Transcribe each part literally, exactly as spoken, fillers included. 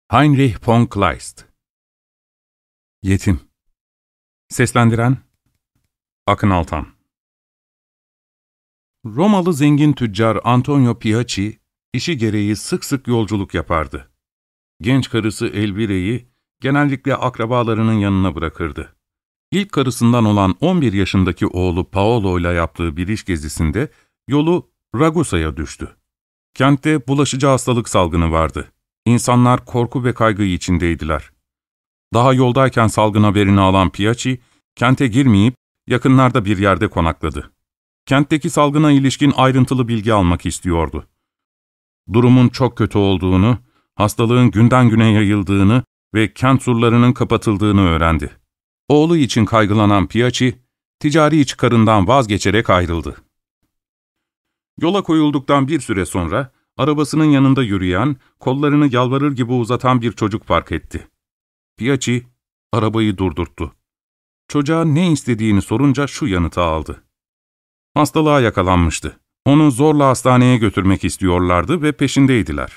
Heinrich von Kleist. Yetim. Seslendiren Akın Altan. Romalı zengin tüccar Antonio Piaci, işi gereği sık sık yolculuk yapardı. Genç karısı Elvire'yi genellikle akrabalarının yanına bırakırdı. İlk karısından olan on bir yaşındaki oğlu Paolo ile yaptığı bir iş gezisinde yolu Ragusa'ya düştü. Kentte bulaşıcı hastalık salgını vardı. İnsanlar korku ve kaygı içindeydiler. Daha yoldayken salgın haberini alan Piaci, kente girmeyip yakınlarda bir yerde konakladı. Kentteki salgına ilişkin ayrıntılı bilgi almak istiyordu. Durumun çok kötü olduğunu, hastalığın günden güne yayıldığını ve kent surlarının kapatıldığını öğrendi. Oğlu için kaygılanan Piaci, ticari çıkarından vazgeçerek ayrıldı. Yola koyulduktan bir süre sonra, arabasının yanında yürüyen, kollarını yalvarır gibi uzatan bir çocuk fark etti. Piaci, arabayı durdurttu. Çocuğa ne istediğini sorunca şu yanıtı aldı. Hastalığa yakalanmıştı. Onu zorla hastaneye götürmek istiyorlardı ve peşindeydiler.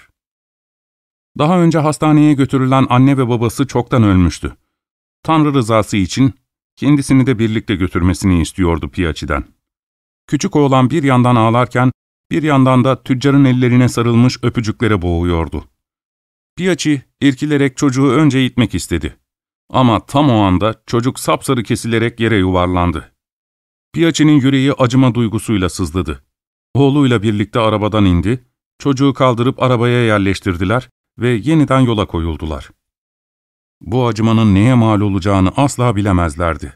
Daha önce hastaneye götürülen anne ve babası çoktan ölmüştü. Tanrı rızası için kendisini de birlikte götürmesini istiyordu Piaci'den. Küçük oğlan bir yandan ağlarken, bir yandan da tüccarın ellerine sarılmış öpücüklere boğuyordu. Piaci, irkilerek çocuğu önce itmek istedi. Ama tam o anda çocuk sapsarı kesilerek yere yuvarlandı. Piaci'nin yüreği acıma duygusuyla sızladı. Oğluyla birlikte arabadan indi, çocuğu kaldırıp arabaya yerleştirdiler ve yeniden yola koyuldular. Bu acımanın neye mal olacağını asla bilemezlerdi.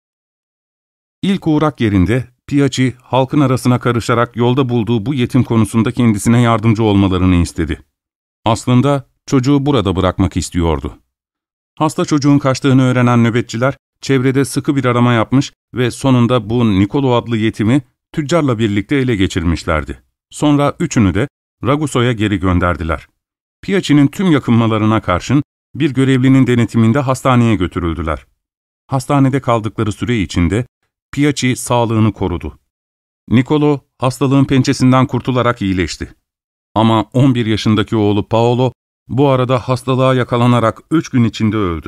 İlk uğrak yerinde Piaci, halkın arasına karışarak yolda bulduğu bu yetim konusunda kendisine yardımcı olmalarını istedi. Aslında çocuğu burada bırakmak istiyordu. Hasta çocuğun kaçtığını öğrenen nöbetçiler, çevrede sıkı bir arama yapmış ve sonunda bu Nicolo adlı yetimi tüccarla birlikte ele geçirmişlerdi. Sonra üçünü de Ragusa'ya geri gönderdiler. Piaci'nin tüm yakınmalarına karşın bir görevlinin denetiminde hastaneye götürüldüler. Hastanede kaldıkları süre içinde Piaci sağlığını korudu. Nicolo hastalığın pençesinden kurtularak iyileşti. Ama on bir yaşındaki oğlu Paolo bu arada hastalığa yakalanarak üç gün içinde öldü.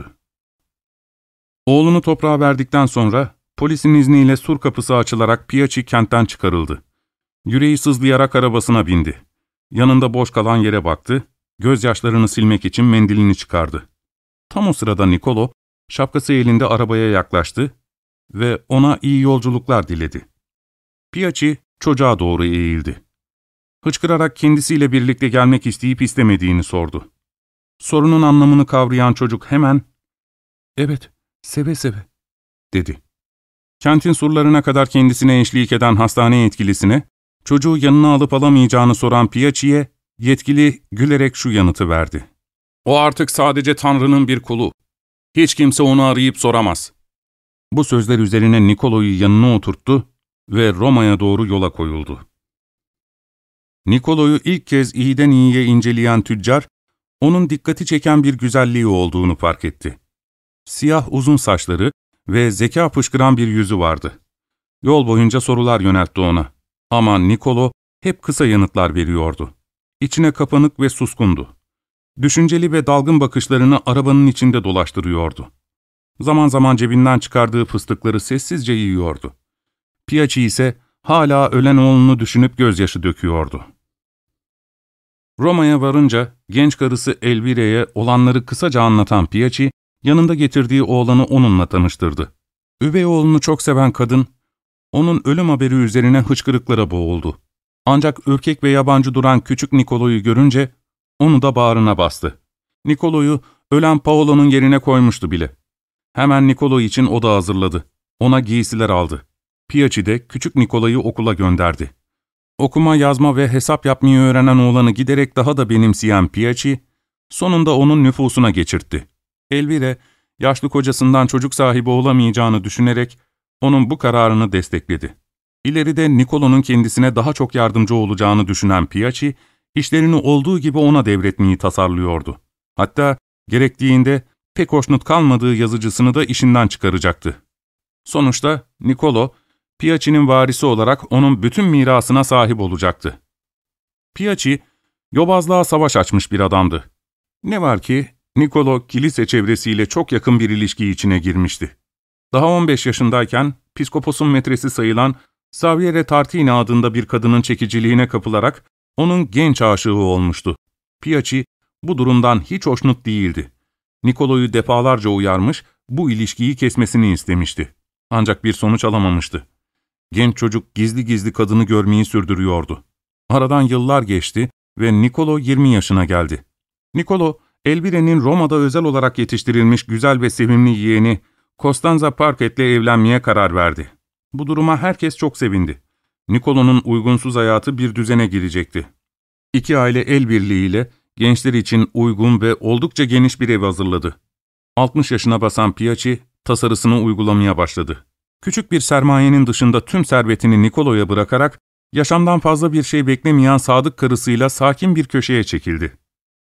Oğlunu toprağa verdikten sonra polisin izniyle sur kapısı açılarak Piaci kentten çıkarıldı. Yüreği sızlayarak arabasına bindi. Yanında boş kalan yere baktı, gözyaşlarını silmek için mendilini çıkardı. Tam o sırada Nicolo, şapkası elinde arabaya yaklaştı ve ona iyi yolculuklar diledi. Piaci çocuğa doğru eğildi. Hıçkırarak kendisiyle birlikte gelmek isteyip istemediğini sordu. Sorunun anlamını kavrayan çocuk hemen, ''Evet, seve seve'' dedi. Kentin surlarına kadar kendisine eşlik eden hastane yetkilisine, çocuğu yanına alıp alamayacağını soran Piaci'ye, yetkili gülerek şu yanıtı verdi. ''O artık sadece Tanrı'nın bir kulu. Hiç kimse onu arayıp soramaz.'' Bu sözler üzerine Nicolo'yu yanına oturttu ve Roma'ya doğru yola koyuldu. Nicolo'yu ilk kez iyiden iyiye inceleyen tüccar, onun dikkati çeken bir güzelliği olduğunu fark etti. Siyah uzun saçları ve zeka fışkıran bir yüzü vardı. Yol boyunca sorular yöneltti ona. Ama Nicolo hep kısa yanıtlar veriyordu. İçine kapanık ve suskundu. Düşünceli ve dalgın bakışlarını arabanın içinde dolaştırıyordu. Zaman zaman cebinden çıkardığı fıstıkları sessizce yiyordu. Piaci ise hala ölen oğlunu düşünüp gözyaşı döküyordu. Roma'ya varınca genç karısı Elvire'ye olanları kısaca anlatan Piaci, yanında getirdiği oğlanı onunla tanıştırdı. Üvey oğlunu çok seven kadın, onun ölüm haberi üzerine hıçkırıklara boğuldu. Ancak ürkek ve yabancı duran küçük Nicolo'yu görünce onu da bağrına bastı. Nicolo'yu ölen Paolo'nun yerine koymuştu bile. Hemen Nicolo için oda hazırladı. Ona giysiler aldı. Piaci de küçük Nicolo'yu okula gönderdi. Okuma, yazma ve hesap yapmayı öğrenen oğlanı giderek daha da benimseyen Piaci, sonunda onun nüfusuna geçirtti. Elvire, yaşlı kocasından çocuk sahibi olamayacağını düşünerek onun bu kararını destekledi. İleride Nicolo'nun kendisine daha çok yardımcı olacağını düşünen Piaci, işlerini olduğu gibi ona devretmeyi tasarlıyordu. Hatta gerektiğinde pek hoşnut kalmadığı yazıcısını da işinden çıkaracaktı. Sonuçta Nicolo, Piaci'nin varisi olarak onun bütün mirasına sahip olacaktı. Piaci, yobazlığa savaş açmış bir adamdı. Ne var ki Nicolo, kilise çevresiyle çok yakın bir ilişki içine girmişti. Daha on beş yaşındayken, piskoposun metresi sayılan Saviere Tartini adında bir kadının çekiciliğine kapılarak onun genç aşığı olmuştu. Piaci bu durumdan hiç hoşnut değildi. Nicolo'yu defalarca uyarmış, bu ilişkiyi kesmesini istemişti. Ancak bir sonuç alamamıştı. Genç çocuk gizli gizli kadını görmeyi sürdürüyordu. Aradan yıllar geçti ve Nicolo yirmi yaşına geldi. Nicolo, Elvire'nin Roma'da özel olarak yetiştirilmiş güzel ve sevimli yeğeni Costanza Parket'le evlenmeye karar verdi. Bu duruma herkes çok sevindi. Nicolo'nun uygunsuz hayatı bir düzene girecekti. İki aile el birliğiyle gençler için uygun ve oldukça geniş bir ev hazırladı. altmış yaşına basan Piaci, tasarısını uygulamaya başladı. Küçük bir sermayenin dışında tüm servetini Nicolo'ya bırakarak, yaşamdan fazla bir şey beklemeyen sadık karısıyla sakin bir köşeye çekildi.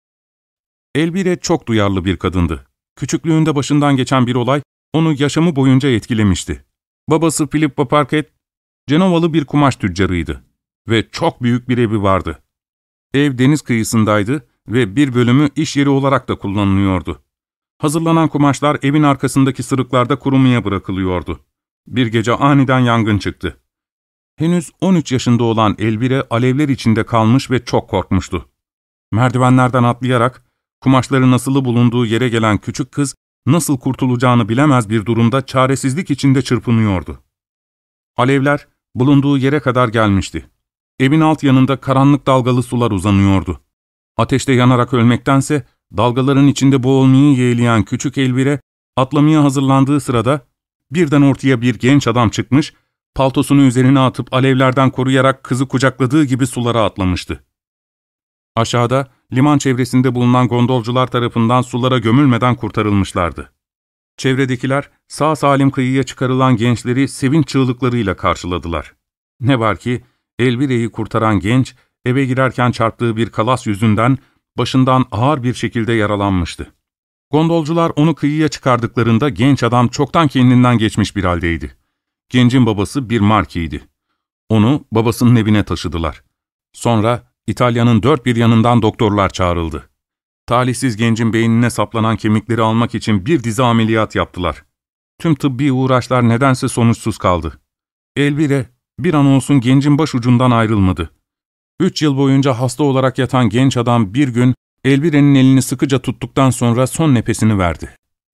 Elvire çok duyarlı bir kadındı. Küçüklüğünde başından geçen bir olay, onu yaşamı boyunca etkilemişti. Babası Filippo Parket, Cenovalı bir kumaş tüccarıydı ve çok büyük bir evi vardı. Ev deniz kıyısındaydı ve bir bölümü iş yeri olarak da kullanılıyordu. Hazırlanan kumaşlar evin arkasındaki sırıklarda kurumaya bırakılıyordu. Bir gece aniden yangın çıktı. Henüz on üç yaşında olan Elvire alevler içinde kalmış ve çok korkmuştu. Merdivenlerden atlayarak, kumaşların asılı bulunduğu yere gelen küçük kız, nasıl kurtulacağını bilemez bir durumda çaresizlik içinde çırpınıyordu. Alevler bulunduğu yere kadar gelmişti. Evin alt yanında karanlık dalgalı sular uzanıyordu. Ateşte yanarak ölmektense dalgaların içinde boğulmayı yeğleyen küçük Elvire, atlamaya hazırlandığı sırada birden ortaya bir genç adam çıkmış, paltosunu üzerine atıp alevlerden koruyarak kızı kucakladığı gibi sulara atlamıştı. Aşağıda, liman çevresinde bulunan gondolcular tarafından sulara gömülmeden kurtarılmışlardı. Çevredekiler, sağ salim kıyıya çıkarılan gençleri sevinç çığlıklarıyla karşıladılar. Ne var ki, Elvire'yi kurtaran genç, eve girerken çarptığı bir kalas yüzünden başından ağır bir şekilde yaralanmıştı. Gondolcular onu kıyıya çıkardıklarında genç adam çoktan kendinden geçmiş bir haldeydi. Gencin babası bir markiydi. Onu babasının evine taşıdılar. Sonra İtalya'nın dört bir yanından doktorlar çağrıldı. Talihsiz gencin beynine saplanan kemikleri almak için bir dizi ameliyat yaptılar. Tüm tıbbi uğraşlar nedense sonuçsuz kaldı. Elvire bir an olsun gencin başucundan ayrılmadı. Üç yıl boyunca hasta olarak yatan genç adam bir gün Elvire'nin elini sıkıca tuttuktan sonra son nefesini verdi.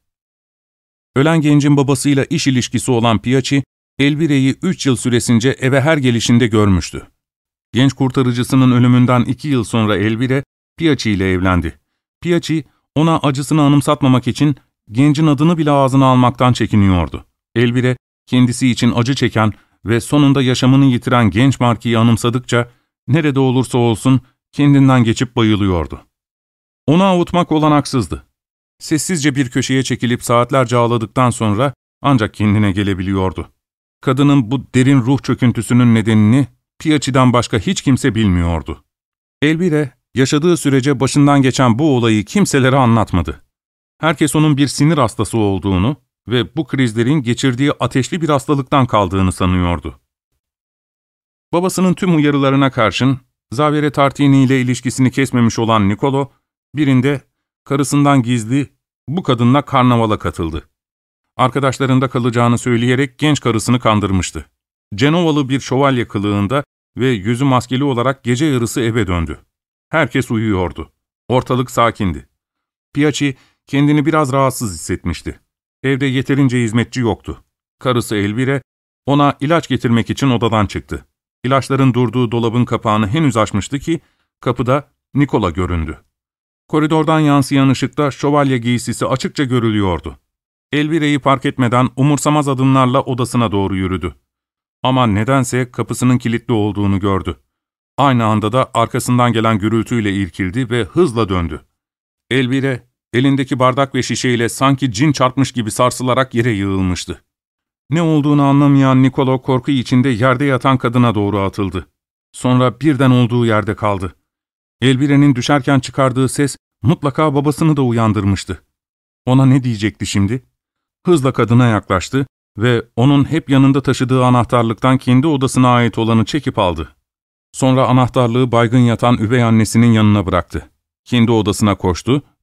Ölen gencin babasıyla iş ilişkisi olan Piaci, Elvire'yi üç yıl süresince eve her gelişinde görmüştü. Genç kurtarıcısının ölümünden iki yıl sonra Elvire, Piaci ile evlendi. Piaci, ona acısını anımsatmamak için gencin adını bile ağzına almaktan çekiniyordu. Elvire, kendisi için acı çeken ve sonunda yaşamını yitiren genç markiyi anımsadıkça, nerede olursa olsun kendinden geçip bayılıyordu. Onu avutmak olanaksızdı. Sessizce bir köşeye çekilip saatlerce ağladıktan sonra ancak kendine gelebiliyordu. Kadının bu derin ruh çöküntüsünün nedenini Piaci'den başka hiç kimse bilmiyordu. Elvire, yaşadığı sürece başından geçen bu olayı kimselere anlatmadı. Herkes onun bir sinir hastası olduğunu ve bu krizlerin geçirdiği ateşli bir hastalıktan kaldığını sanıyordu. Babasının tüm uyarılarına karşın, Saviere Tartini ile ilişkisini kesmemiş olan Nicolo, birinde karısından gizli bu kadınla karnavala katıldı. Arkadaşlarında kalacağını söyleyerek genç karısını kandırmıştı. Cenovalı bir şövalye kılığında ve yüzü maskeli olarak gece yarısı eve döndü. Herkes uyuyordu. Ortalık sakindi. Piaci kendini biraz rahatsız hissetmişti. Evde yeterince hizmetçi yoktu. Karısı Elvire ona ilaç getirmek için odadan çıktı. İlaçların durduğu dolabın kapağını henüz açmıştı ki kapıda Nicolo göründü. Koridordan yansıyan ışıkta şövalye giysisi açıkça görülüyordu. Elvire'yi fark etmeden umursamaz adımlarla odasına doğru yürüdü. Ama nedense kapısının kilitli olduğunu gördü. Aynı anda da arkasından gelen gürültüyle irkildi ve hızla döndü. Elvire, elindeki bardak ve şişeyle sanki cin çarpmış gibi sarsılarak yere yığılmıştı. Ne olduğunu anlamayan Nicolo korku içinde yerde yatan kadına doğru atıldı. Sonra birden olduğu yerde kaldı. Elvire'nin düşerken çıkardığı ses mutlaka babasını da uyandırmıştı. Ona ne diyecekti şimdi? Hızla kadına yaklaştı ve onun hep yanında taşıdığı anahtarlıktan kendi odasına ait olanı çekip aldı. Sonra anahtarlığı baygın yatan üvey annesinin yanına bıraktı. Kendi odasına koştu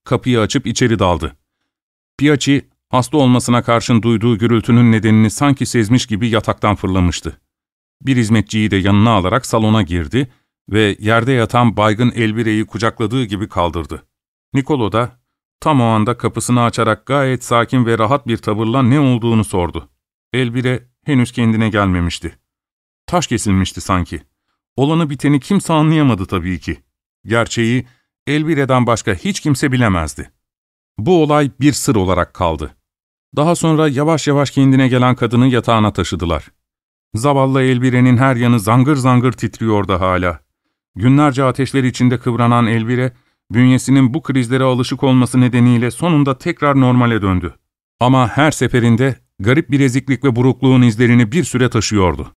Kapıyı açıp içeri daldı. Piyaçi, hasta olmasına karşın duyduğu gürültünün nedenini sanki sezmiş gibi yataktan fırlamıştı. Bir hizmetçiyi de yanına alarak salona girdi ve yerde yatan baygın Elvire'yi kucakladığı gibi kaldırdı. Nicolo da tam o anda kapısını açarak gayet sakin ve rahat bir tavırla ne olduğunu sordu. Elvire henüz kendine gelmemişti. Taş kesilmişti sanki. Olanı biteni kimse anlayamadı tabii ki. Gerçeği Elvire'den başka hiç kimse bilemezdi. Bu olay bir sır olarak kaldı. Daha sonra yavaş yavaş kendine gelen kadını yatağına taşıdılar. Zavallı Elvire'nin her yanı zangır zangır titriyordu hala. Günlerce ateşler içinde kıvranan Elvire, bünyesinin bu krizlere alışık olması nedeniyle sonunda tekrar normale döndü. Ama her seferinde garip bir eziklik ve burukluğun izlerini bir süre taşıyordu.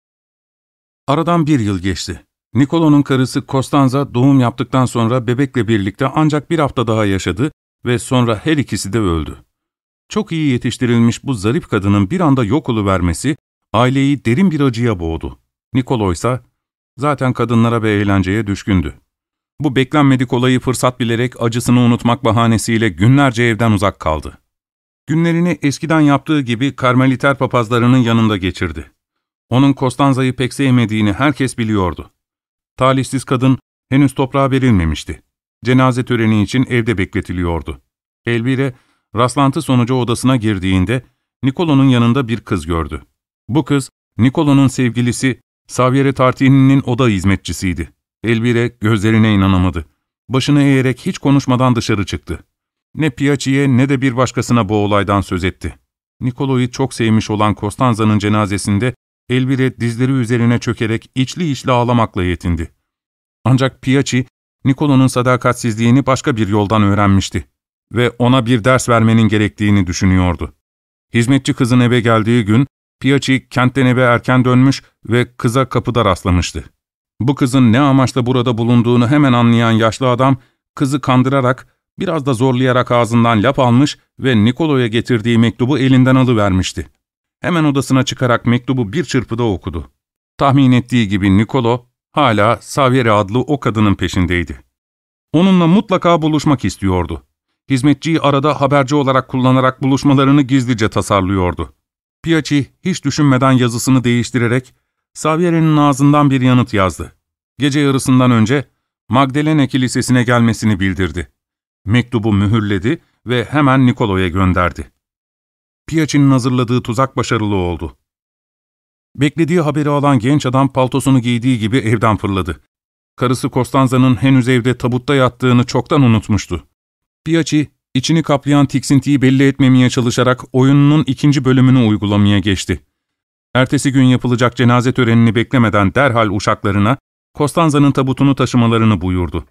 Aradan bir yıl geçti. Nicolo'nun karısı Costanza doğum yaptıktan sonra bebekle birlikte ancak bir hafta daha yaşadı ve sonra her ikisi de öldü. Çok iyi yetiştirilmiş bu zarif kadının bir anda yok oluvermesi aileyi derin bir acıya boğdu. Nicolo ise zaten kadınlara ve eğlenceye düşkündü. Bu beklenmedik olayı fırsat bilerek acısını unutmak bahanesiyle günlerce evden uzak kaldı. Günlerini eskiden yaptığı gibi Karmeliter papazlarının yanında geçirdi. Onun Costanza'yı pek sevmediğini herkes biliyordu. Talihsiz kadın henüz toprağa verilmemişti. Cenaze töreni için evde bekletiliyordu. Elvire, rastlantı sonucu odasına girdiğinde Nicolo'nun yanında bir kız gördü. Bu kız, Nicolo'nun sevgilisi Saviere Tartini'nin oda hizmetçisiydi. Elvire gözlerine inanamadı. Başını eğerek hiç konuşmadan dışarı çıktı. Ne Piyaçi'ye ne de bir başkasına bu olaydan söz etti. Nicolo'yu çok sevmiş olan Costanza'nın cenazesinde Elvire dizleri üzerine çökerek içli içli ağlamakla yetindi. Ancak Piyaçi, Nicolo'nun sadakatsizliğini başka bir yoldan öğrenmişti ve ona bir ders vermenin gerektiğini düşünüyordu. Hizmetçi kızın eve geldiği gün, Piyaçi kentten eve erken dönmüş ve kıza kapıda rastlamıştı. Bu kızın ne amaçla burada bulunduğunu hemen anlayan yaşlı adam, kızı kandırarak, biraz da zorlayarak ağzından laf almış ve Nicolo'ya getirdiği mektubu elinden alıvermişti. Hemen odasına çıkarak mektubu bir çırpıda okudu. Tahmin ettiği gibi Nicolo, hala Saviere adlı o kadının peşindeydi. Onunla mutlaka buluşmak istiyordu. Hizmetçiyi arada haberci olarak kullanarak buluşmalarını gizlice tasarlıyordu. Piyaçi hiç düşünmeden yazısını değiştirerek Saviere'nin ağzından bir yanıt yazdı. Gece yarısından önce Magdalene Kilisesi'ne gelmesini bildirdi. Mektubu mühürledi ve hemen Nicolo'ya gönderdi. Piyaçi'nin hazırladığı tuzak başarılı oldu. Beklediği haberi alan genç adam paltosunu giydiği gibi evden fırladı. Karısı Costanza'nın henüz evde tabutta yattığını çoktan unutmuştu. Piyaçi, içini kaplayan tiksintiyi belli etmemeye çalışarak oyununun ikinci bölümünü uygulamaya geçti. Ertesi gün yapılacak cenaze törenini beklemeden derhal uşaklarına Costanza'nın tabutunu taşımalarını buyurdu.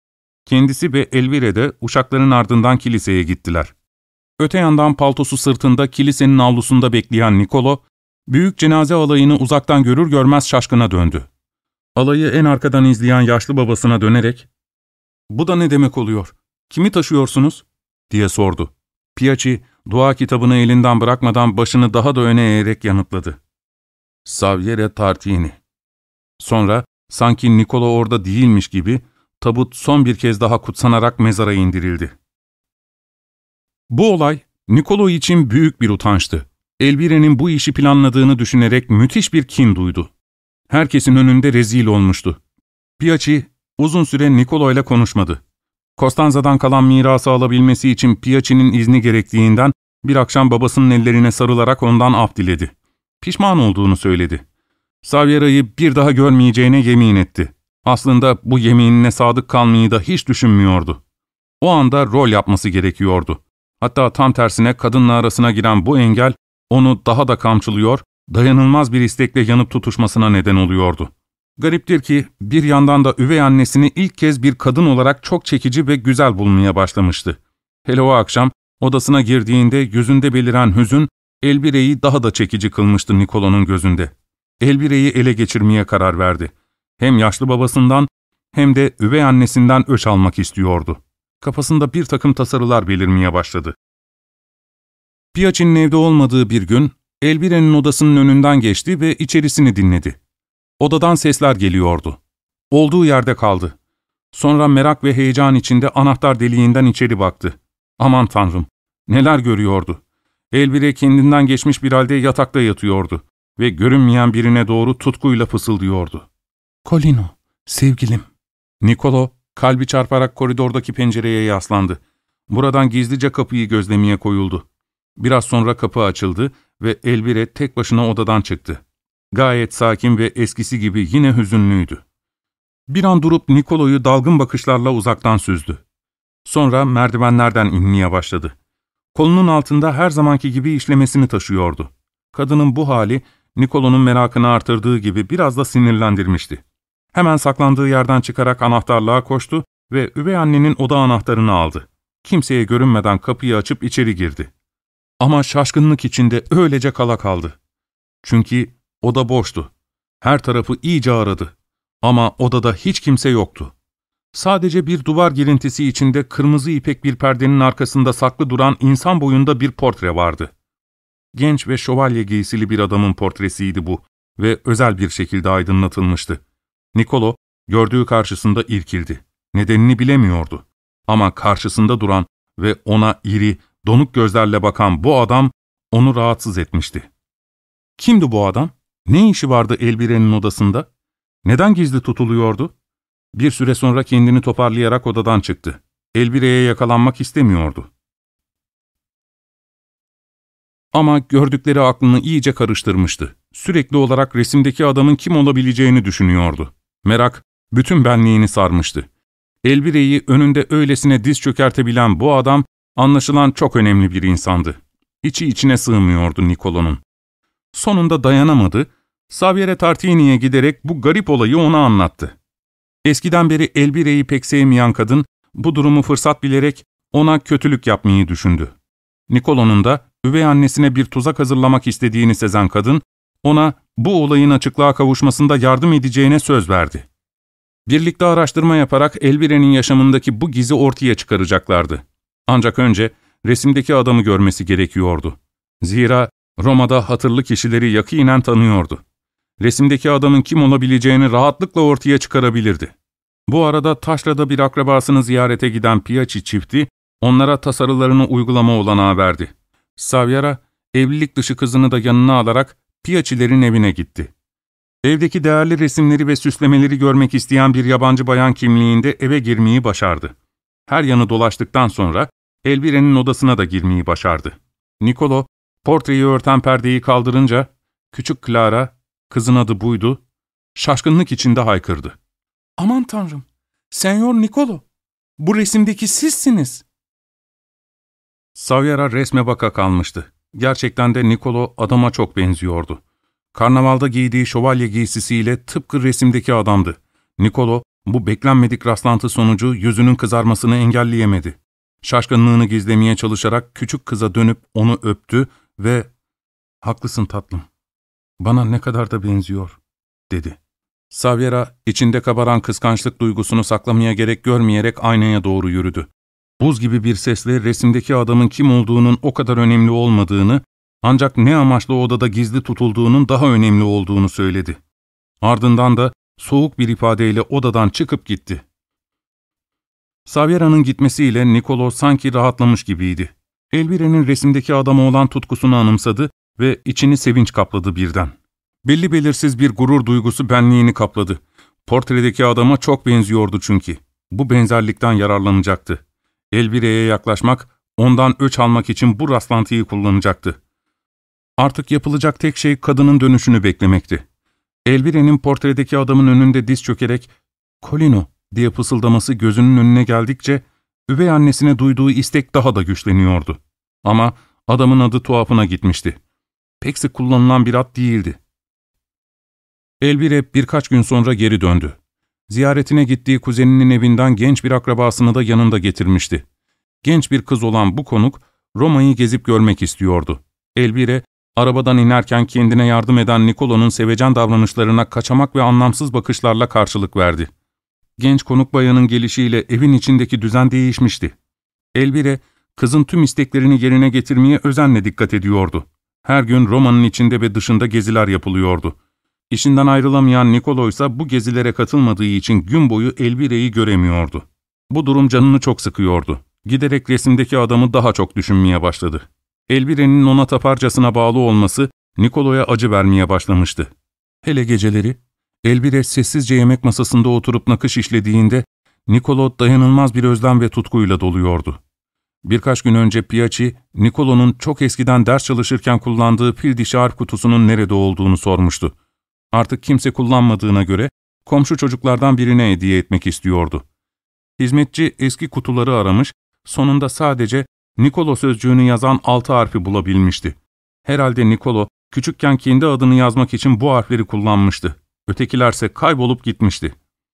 Kendisi ve Elvire de uşakların ardından kiliseye gittiler. Öte yandan paltosu sırtında kilisenin avlusunda bekleyen Nicolo, büyük cenaze alayını uzaktan görür görmez şaşkına döndü. Alayı en arkadan izleyen yaşlı babasına dönerek, ''Bu da ne demek oluyor? Kimi taşıyorsunuz?'' diye sordu. Piyaçi, dua kitabını elinden bırakmadan başını daha da öne eğerek yanıtladı. ''Saviere Tartini.'' Sonra, sanki Nicolo orada değilmiş gibi, tabut son bir kez daha kutsanarak mezara indirildi. Bu olay, Nicolo için büyük bir utançtı. Elvire'nin bu işi planladığını düşünerek müthiş bir kin duydu. Herkesin önünde rezil olmuştu. Piyaçi, uzun süre Nicolo ile konuşmadı. Costanza'dan kalan mirası alabilmesi için Piyaçi'nin izni gerektiğinden bir akşam babasının ellerine sarılarak ondan af diledi. Pişman olduğunu söyledi. Saviera'yı bir daha görmeyeceğine yemin etti. Aslında bu yeminine sadık kalmayı da hiç düşünmüyordu. O anda rol yapması gerekiyordu. Hatta tam tersine kadınla arasına giren bu engel, onu daha da kamçılıyor, dayanılmaz bir istekle yanıp tutuşmasına neden oluyordu. Gariptir ki bir yandan da üvey annesini ilk kez bir kadın olarak çok çekici ve güzel bulmaya başlamıştı. Hele o akşam odasına girdiğinde yüzünde beliren hüzün, Elvire'yi daha da çekici kılmıştı Nicolo'nun gözünde. Elvire'yi ele geçirmeye karar verdi. Hem yaşlı babasından hem de üvey annesinden öç almak istiyordu. Kafasında bir takım tasarılar belirmeye başladı. Piyaçi'nin evde olmadığı bir gün, Elvire'nin odasının önünden geçti ve içerisini dinledi. Odadan sesler geliyordu. Olduğu yerde kaldı. Sonra merak ve heyecan içinde anahtar deliğinden içeri baktı. Aman Tanrım! Neler görüyordu? Elvire kendinden geçmiş bir halde yatakta yatıyordu ve görünmeyen birine doğru tutkuyla fısıldıyordu. ''Colino, sevgilim.'' Nicolo, kalbi çarparak koridordaki pencereye yaslandı. Buradan gizlice kapıyı gözlemeye koyuldu. Biraz sonra kapı açıldı ve Elvire tek başına odadan çıktı. Gayet sakin ve eskisi gibi yine hüzünlüydü. Bir an durup Nicolo'yu dalgın bakışlarla uzaktan süzdü. Sonra merdivenlerden inmeye başladı. Kolunun altında her zamanki gibi işlemesini taşıyordu. Kadının bu hali Nicolo'nun merakını artırdığı gibi biraz da sinirlendirmişti. Hemen saklandığı yerden çıkarak anahtarlığa koştu ve üvey annenin oda anahtarını aldı. Kimseye görünmeden kapıyı açıp içeri girdi. Ama şaşkınlık içinde öylece kala kaldı. Çünkü oda boştu. Her tarafı iyice aradı. Ama odada hiç kimse yoktu. Sadece bir duvar girintisi içinde kırmızı ipek bir perdenin arkasında saklı duran insan boyunda bir portre vardı. Genç ve şövalye giysili bir adamın portresiydi bu ve özel bir şekilde aydınlatılmıştı. Nicolo, gördüğü karşısında irkildi. Nedenini bilemiyordu. Ama karşısında duran ve ona iri, donuk gözlerle bakan bu adam onu rahatsız etmişti. Kimdi bu adam? Ne işi vardı Elvire'nin odasında? Neden gizli tutuluyordu? Bir süre sonra kendini toparlayarak odadan çıktı. Elvire'ye yakalanmak istemiyordu. Ama gördükleri aklını iyice karıştırmıştı. Sürekli olarak resimdeki adamın kim olabileceğini düşünüyordu. Merak bütün benliğini sarmıştı. Elvire'yi önünde öylesine diz çökertebilen bu adam anlaşılan çok önemli bir insandı. İçi içine sığmıyordu Nicolo'nun. Sonunda dayanamadı, Saviere Tartini'ye giderek bu garip olayı ona anlattı. Eskiden beri Elvire'yi pek sevmeyen kadın bu durumu fırsat bilerek ona kötülük yapmayı düşündü. Nicolo'nun da üvey annesine bir tuzak hazırlamak istediğini sezen kadın, ona bu olayın açıklığa kavuşmasında yardım edeceğine söz verdi. Birlikte araştırma yaparak Elvire'nin yaşamındaki bu gizi ortaya çıkaracaklardı. Ancak önce resimdeki adamı görmesi gerekiyordu. Zira Roma'da hatırlı kişileri yakinen tanıyordu. Resimdeki adamın kim olabileceğini rahatlıkla ortaya çıkarabilirdi. Bu arada taşrada bir akrabasını ziyarete giden Piaci çifti, onlara tasarılarını uygulama olanağı verdi. Saviera, evlilik dışı kızını da yanına alarak Piaci'lerin evine gitti. Evdeki değerli resimleri ve süslemeleri görmek isteyen bir yabancı bayan kimliğinde eve girmeyi başardı. Her yanı dolaştıktan sonra Elvire'nin odasına da girmeyi başardı. Nicolo, portreyi örten perdeyi kaldırınca, küçük Clara, kızın adı buydu, şaşkınlık içinde haykırdı. ''Aman Tanrım, Senyor Nicolo, bu resimdeki sizsiniz.'' Saviera resme baka kalmıştı. Gerçekten de Nicolo adama çok benziyordu. Karnavalda giydiği şövalye giysisiyle tıpkı resimdeki adamdı. Nicolo, bu beklenmedik rastlantı sonucu yüzünün kızarmasını engelleyemedi. Şaşkınlığını gizlemeye çalışarak küçük kıza dönüp onu öptü ve ''Haklısın tatlım, bana ne kadar da benziyor.'' dedi. Saviera, içinde kabaran kıskançlık duygusunu saklamaya gerek görmeyerek aynaya doğru yürüdü. Buz gibi bir sesle resimdeki adamın kim olduğunun o kadar önemli olmadığını, ancak ne amaçla odada gizli tutulduğunun daha önemli olduğunu söyledi. Ardından da soğuk bir ifadeyle odadan çıkıp gitti. Saviera'nın gitmesiyle Nicolo sanki rahatlamış gibiydi. Elvire'nin resimdeki adama olan tutkusunu anımsadı ve içini sevinç kapladı birden. Belli belirsiz bir gurur duygusu benliğini kapladı. Portredeki adama çok benziyordu çünkü. Bu benzerlikten yararlanacaktı. Elvire'ye yaklaşmak, ondan öç almak için bu rastlantıyı kullanacaktı. Artık yapılacak tek şey kadının dönüşünü beklemekti. Elvire'nin portredeki adamın önünde diz çökerek ''Colino'' diye fısıldaması gözünün önüne geldikçe üvey annesine duyduğu istek daha da güçleniyordu. Ama adamın adı tuhafına gitmişti. Pek sık kullanılan bir ad değildi. Elvire birkaç gün sonra geri döndü. Ziyaretine gittiği kuzeninin evinden genç bir akrabasını da yanında getirmişti. Genç bir kız olan bu konuk, Roma'yı gezip görmek istiyordu. Elvire, arabadan inerken kendine yardım eden Nicolo'nun sevecen davranışlarına kaçamak ve anlamsız bakışlarla karşılık verdi. Genç konuk bayanın gelişiyle evin içindeki düzen değişmişti. Elvire, kızın tüm isteklerini yerine getirmeye özenle dikkat ediyordu. Her gün Roma'nın içinde ve dışında geziler yapılıyordu. İşinden ayrılamayan Nicolo ise bu gezilere katılmadığı için gün boyu Elvire'yi göremiyordu. Bu durum canını çok sıkıyordu. Giderek resimdeki adamı daha çok düşünmeye başladı. Elvire'nin ona taparcasına bağlı olması Nicolo'ya acı vermeye başlamıştı. Hele geceleri, Elvire sessizce yemek masasında oturup nakış işlediğinde Nicolo dayanılmaz bir özlem ve tutkuyla doluyordu. Birkaç gün önce Piaci, Nicolo'nun çok eskiden ders çalışırken kullandığı fil dişi harp kutusunun nerede olduğunu sormuştu. Artık kimse kullanmadığına göre komşu çocuklardan birine hediye etmek istiyordu. Hizmetçi eski kutuları aramış, sonunda sadece Nicolo sözcüğünü yazan altı harfi bulabilmişti. Herhalde Nicolo, küçükken kendi adını yazmak için bu harfleri kullanmıştı. Ötekilerse kaybolup gitmişti.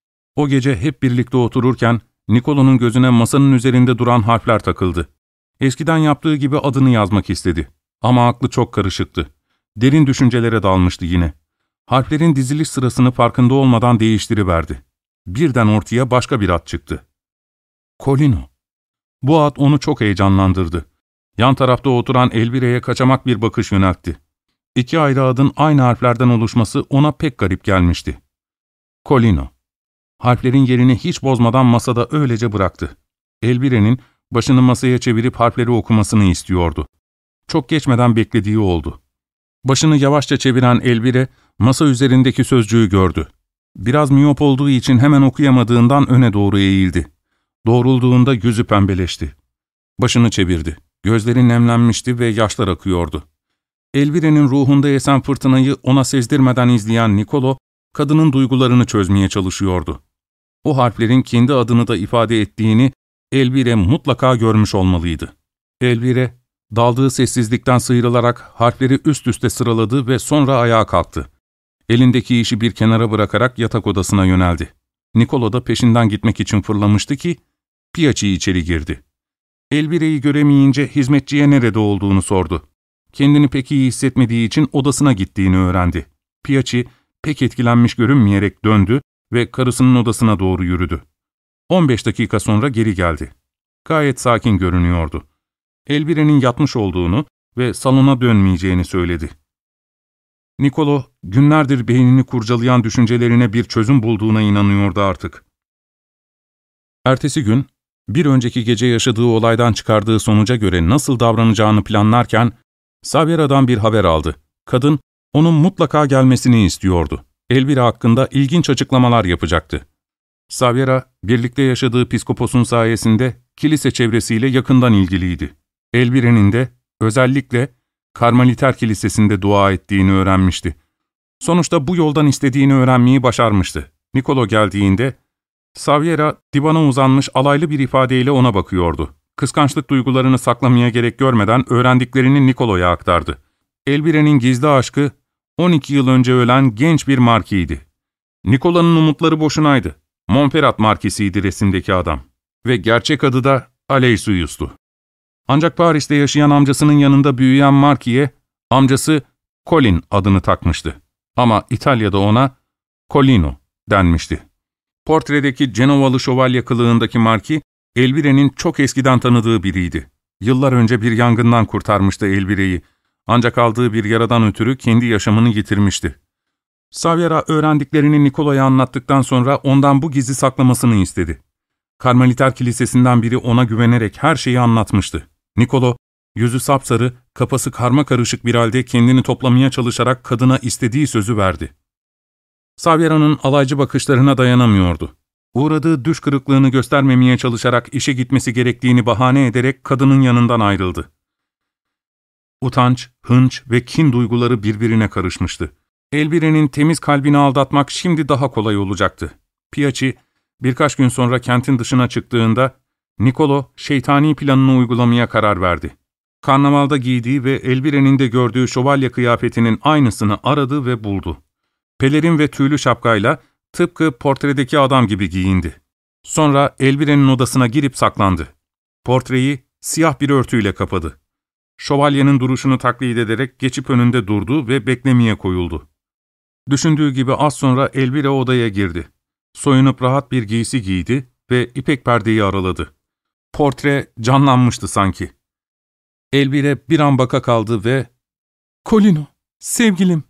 O gece hep birlikte otururken Nicolo'nun gözüne masanın üzerinde duran harfler takıldı. Eskiden yaptığı gibi adını yazmak istedi. Ama aklı çok karışıktı. Derin düşüncelere dalmıştı yine. Harflerin diziliş sırasını farkında olmadan değiştiriverdi. Birden ortaya başka bir ad çıktı. Colino. Bu ad onu çok heyecanlandırdı. Yan tarafta oturan Elvire'ye kaçamak bir bakış yöneltti. İki ayrı adın aynı harflerden oluşması ona pek garip gelmişti. Colino. Harflerin yerini hiç bozmadan masada öylece bıraktı. Elvire'nin başını masaya çevirip harfleri okumasını istiyordu. Çok geçmeden beklediği oldu. Başını yavaşça çeviren Elvire, masa üzerindeki sözcüğü gördü. Biraz miyop olduğu için hemen okuyamadığından öne doğru eğildi. Doğrulduğunda yüzü pembeleşti. Başını çevirdi. Gözleri nemlenmişti ve yaşlar akıyordu. Elvire'nin ruhunda esen fırtınayı ona sezdirmeden izleyen Nicolo, kadının duygularını çözmeye çalışıyordu. O harflerin kendi adını da ifade ettiğini Elvire mutlaka görmüş olmalıydı. Elvire, daldığı sessizlikten sıyrılarak harfleri üst üste sıraladı ve sonra ayağa kalktı. Elindeki işi bir kenara bırakarak yatak odasına yöneldi. Nicolo da peşinden gitmek için fırlamıştı ki, Piaci içeri girdi. Elvire'yi göremeyince hizmetçiye nerede olduğunu sordu. Kendini pek iyi hissetmediği için odasına gittiğini öğrendi. Piaci, pek etkilenmiş görünmeyerek döndü ve karısının odasına doğru yürüdü. on beş dakika sonra geri geldi. Gayet sakin görünüyordu. Elvire'nin yatmış olduğunu ve salona dönmeyeceğini söyledi. Nicolo, günlerdir beynini kurcalayan düşüncelerine bir çözüm bulduğuna inanıyordu artık. Ertesi gün, bir önceki gece yaşadığı olaydan çıkardığı sonuca göre nasıl davranacağını planlarken, Saviera'dan bir haber aldı. Kadın, onun mutlaka gelmesini istiyordu. Elvire hakkında ilginç açıklamalar yapacaktı. Saviera, birlikte yaşadığı piskoposun sayesinde kilise çevresiyle yakından ilgiliydi. Elvire'nin de özellikle Karmeliter Kilisesi'nde dua ettiğini öğrenmişti. Sonuçta bu yoldan istediğini öğrenmeyi başarmıştı. Nicolo geldiğinde, Saviera divana uzanmış alaylı bir ifadeyle ona bakıyordu. Kıskançlık duygularını saklamaya gerek görmeden öğrendiklerini Nicolo'ya aktardı. Elvire'nin gizli aşkı, on iki yıl önce ölen genç bir markiydi. Nicolo'nun umutları boşunaydı. Montferrat markisiydi resimdeki adam. Ve gerçek adı da Aloysius'tu. Ancak Paris'te yaşayan amcasının yanında büyüyen Marki'ye, amcası Colin adını takmıştı. Ama İtalya'da ona Colino denmişti. Portredeki Genovalı şövalye kılığındaki Marki, Elvire'nin çok eskiden tanıdığı biriydi. Yıllar önce bir yangından kurtarmıştı Elvire'yi. Ancak aldığı bir yaradan ötürü kendi yaşamını yitirmişti. Saviera öğrendiklerini Nicolo'ya anlattıktan sonra ondan bu gizli saklamasını istedi. Karmeliter Kilisesi'nden biri ona güvenerek her şeyi anlatmıştı. Nicolo, yüzü sapsarı, kafası karmakarışık bir halde kendini toplamaya çalışarak kadına istediği sözü verdi. Saviera'nın alaycı bakışlarına dayanamıyordu. Uğradığı düş kırıklığını göstermemeye çalışarak işe gitmesi gerektiğini bahane ederek kadının yanından ayrıldı. Utanç, hınç ve kin duyguları birbirine karışmıştı. Elvire'nin temiz kalbini aldatmak şimdi daha kolay olacaktı. Piaci, birkaç gün sonra kentin dışına çıktığında, Nicolo, şeytani planını uygulamaya karar verdi. Karnavalda giydiği ve Elvire'nin de gördüğü şövalye kıyafetinin aynısını aradı ve buldu. Pelerin ve tüylü şapkayla tıpkı portredeki adam gibi giyindi. Sonra Elvire'nin odasına girip saklandı. Portreyi siyah bir örtüyle kapadı. Şövalyenin duruşunu taklit ederek geçip önünde durdu ve beklemeye koyuldu. Düşündüğü gibi az sonra Elvire odaya girdi. Soyunup rahat bir giysi giydi ve ipek perdeyi araladı. Portre canlanmıştı sanki. Elvire bir an baka kaldı ve ''Colino, sevgilim''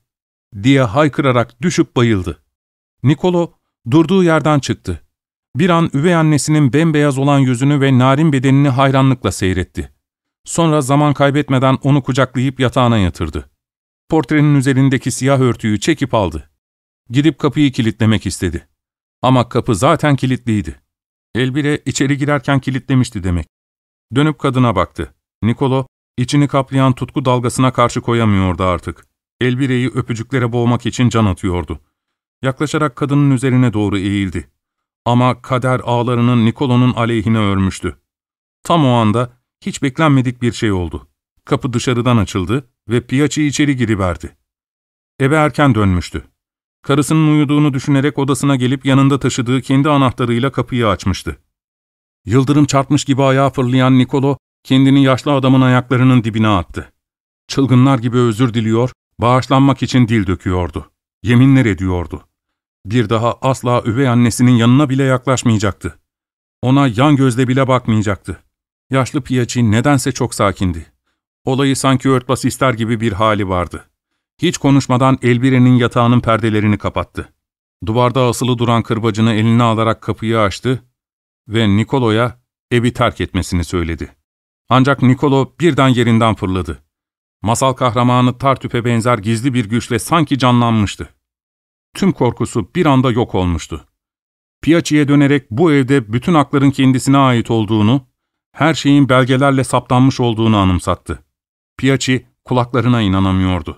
diye haykırarak düşüp bayıldı. Nicolo durduğu yerden çıktı. Bir an üvey annesinin bembeyaz olan yüzünü ve narin bedenini hayranlıkla seyretti. Sonra zaman kaybetmeden onu kucaklayıp yatağına yatırdı. Portrenin üzerindeki siyah örtüyü çekip aldı. Gidip kapıyı kilitlemek istedi. Ama kapı zaten kilitliydi. Elvire içeri girerken kilitlemişti demek. Dönüp kadına baktı. Nicolo, içini kaplayan tutku dalgasına karşı koyamıyordu artık. Elvire'yi öpücüklere boğmak için can atıyordu. Yaklaşarak kadının üzerine doğru eğildi. Ama kader ağlarını Nicolo'nun aleyhine örmüştü. Tam o anda hiç beklenmedik bir şey oldu. Kapı dışarıdan açıldı ve Piyaçi içeri giriverdi. Eve erken dönmüştü. Karısının uyuduğunu düşünerek odasına gelip yanında taşıdığı kendi anahtarıyla kapıyı açmıştı. Yıldırım çarpmış gibi ayağa fırlayan Nicolo, kendini yaşlı adamın ayaklarının dibine attı. Çılgınlar gibi özür diliyor, bağışlanmak için dil döküyordu. Yeminler ediyordu. Bir daha asla üvey annesinin yanına bile yaklaşmayacaktı. Ona yan gözle bile bakmayacaktı. Yaşlı Piyaçi nedense çok sakindi. Olayı sanki örtbas ister gibi bir hali vardı. Hiç konuşmadan Elvire'nin yatağının perdelerini kapattı. Duvarda asılı duran kırbacını eline alarak kapıyı açtı ve Nicolo'ya evi terk etmesini söyledi. Ancak Nicolo birden yerinden fırladı. Masal kahramanı Tartüf'e benzer gizli bir güçle sanki canlanmıştı. Tüm korkusu bir anda yok olmuştu. Piyaçi'ye dönerek bu evde bütün hakların kendisine ait olduğunu, her şeyin belgelerle saptanmış olduğunu anımsattı. Piyaçi kulaklarına inanamıyordu.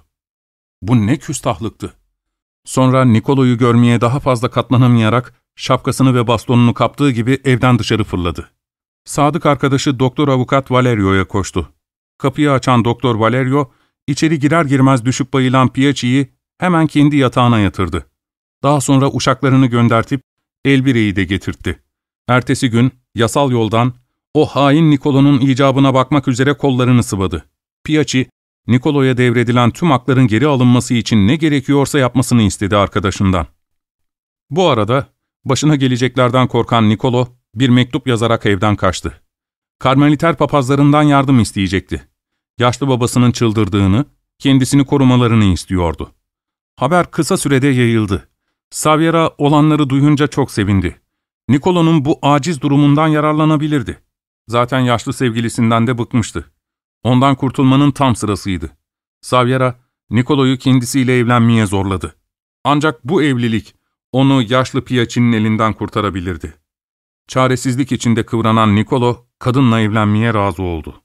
Bu ne küstahlıktı. Sonra Nicolo'yu görmeye daha fazla katlanamayarak şapkasını ve bastonunu kaptığı gibi evden dışarı fırladı. Sadık arkadaşı Doktor Avukat Valerio'ya koştu. Kapıyı açan Doktor Valerio, içeri girer girmez düşüp bayılan Piyaçi'yi hemen kendi yatağına yatırdı. Daha sonra uşaklarını göndertip Elvire'yi de getirtti. Ertesi gün yasal yoldan o hain Nicolo'nun icabına bakmak üzere kollarını sıvadı. Piyaçi, Nicolo'ya devredilen tüm hakların geri alınması için ne gerekiyorsa yapmasını istedi arkadaşından. Bu arada başına geleceklerden korkan Nicolo bir mektup yazarak evden kaçtı. Karmeliter papazlarından yardım isteyecekti. Yaşlı babasının çıldırdığını, kendisini korumalarını istiyordu. Haber kısa sürede yayıldı. Saviera olanları duyunca çok sevindi. Nicolo'nun bu aciz durumundan yararlanabilirdi. Zaten yaşlı sevgilisinden de bıkmıştı. Ondan kurtulmanın tam sırasıydı. Saviera, Nicolo'yu kendisiyle evlenmeye zorladı. Ancak bu evlilik onu yaşlı Piyaçi'nin elinden kurtarabilirdi. Çaresizlik içinde kıvranan Nicolo, kadınla evlenmeye razı oldu.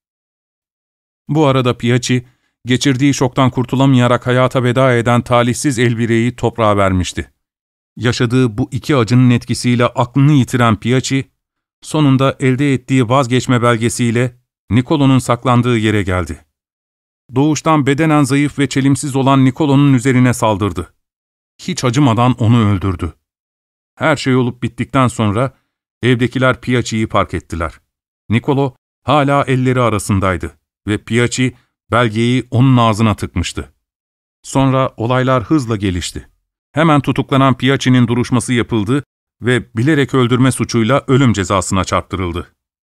Bu arada Piyaçi, geçirdiği şoktan kurtulamayarak hayata veda eden talihsiz Elvire'yi toprağa vermişti. Yaşadığı bu iki acının etkisiyle aklını yitiren Piyaçi, sonunda elde ettiği vazgeçme belgesiyle Nicolo'nun saklandığı yere geldi. Doğuştan bedenen zayıf ve çelimsiz olan Nicolo'nun üzerine saldırdı. Hiç acımadan onu öldürdü. Her şey olup bittikten sonra evdekiler Piyaçi'yi fark ettiler. Nicolo hala elleri arasındaydı ve Piyaçi belgeyi onun ağzına tıkmıştı. Sonra olaylar hızla gelişti. Hemen tutuklanan Piyaçi'nin duruşması yapıldı ve bilerek öldürme suçuyla ölüm cezasına çarptırıldı.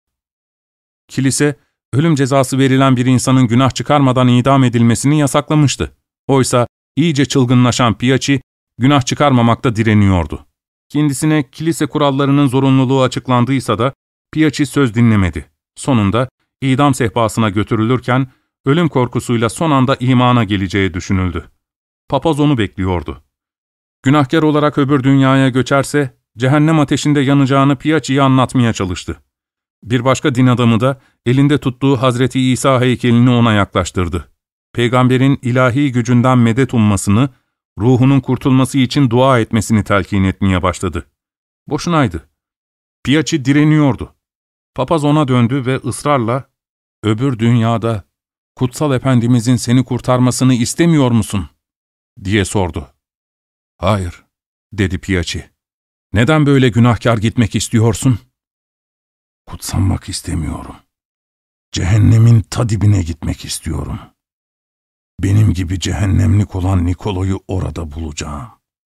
Kilise, ölüm cezası verilen bir insanın günah çıkarmadan idam edilmesini yasaklamıştı. Oysa iyice çılgınlaşan Piyaçi, günah çıkarmamakta direniyordu. Kendisine kilise kurallarının zorunluluğu açıklandıysa da Piyaçi söz dinlemedi. Sonunda idam sehpasına götürülürken ölüm korkusuyla son anda imana geleceği düşünüldü. Papaz onu bekliyordu. Günahkar olarak öbür dünyaya göçerse cehennem ateşinde yanacağını Piyaçi'ye anlatmaya çalıştı. Bir başka din adamı da elinde tuttuğu Hazreti İsa heykelini ona yaklaştırdı. Peygamberin ilahi gücünden medet ummasını, ruhunun kurtulması için dua etmesini telkin etmeye başladı. Boşunaydı. Piyaçi direniyordu. Papaz ona döndü ve ısrarla, "Öbür dünyada Kutsal Efendimizin seni kurtarmasını istemiyor musun?" diye sordu. "Hayır," dedi Piyaçi. "Neden böyle günahkar gitmek istiyorsun?" "Kutsanmak istemiyorum. Cehennemin ta dibine gitmek istiyorum. Benim gibi cehennemlik olan Nicolo'yu orada bulacağım.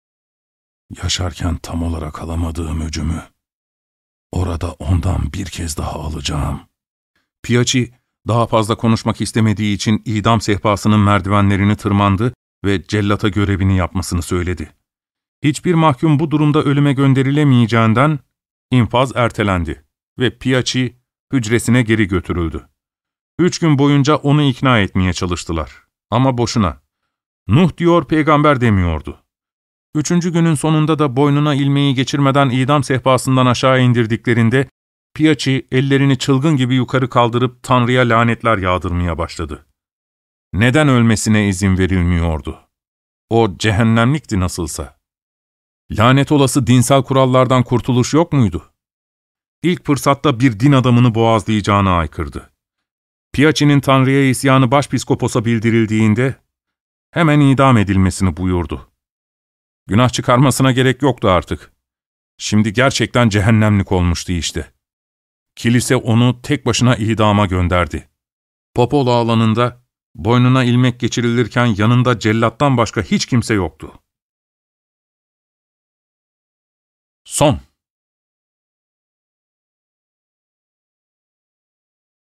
Yaşarken tam olarak alamadığım öcümü orada ondan bir kez daha alacağım." Piyaçi daha fazla konuşmak istemediği için idam sehpasının merdivenlerini tırmandı ve cellata görevini yapmasını söyledi. Hiçbir mahkum bu durumda ölüme gönderilemeyeceğinden infaz ertelendi ve Piyaçi hücresine geri götürüldü. Üç gün boyunca onu ikna etmeye çalıştılar. Ama boşuna. Nuh diyor, peygamber demiyordu. Üçüncü günün sonunda da boynuna ilmeği geçirmeden idam sehpasından aşağı indirdiklerinde, Piyaçi ellerini çılgın gibi yukarı kaldırıp Tanrı'ya lanetler yağdırmaya başladı. Neden ölmesine izin verilmiyordu? O cehennemlikti nasılsa. Lanet olası dinsel kurallardan kurtuluş yok muydu? İlk fırsatta bir din adamını boğazlayacağını aykırdı. Piyaçi'nin Tanrı'ya isyanı başpiskoposa bildirildiğinde hemen idam edilmesini buyurdu. Günah çıkarmasına gerek yoktu artık. Şimdi gerçekten cehennemlik olmuştu işte. Kilise onu tek başına idama gönderdi. Popolo alanında boynuna ilmek geçirilirken yanında cellattan başka hiç kimse yoktu. Son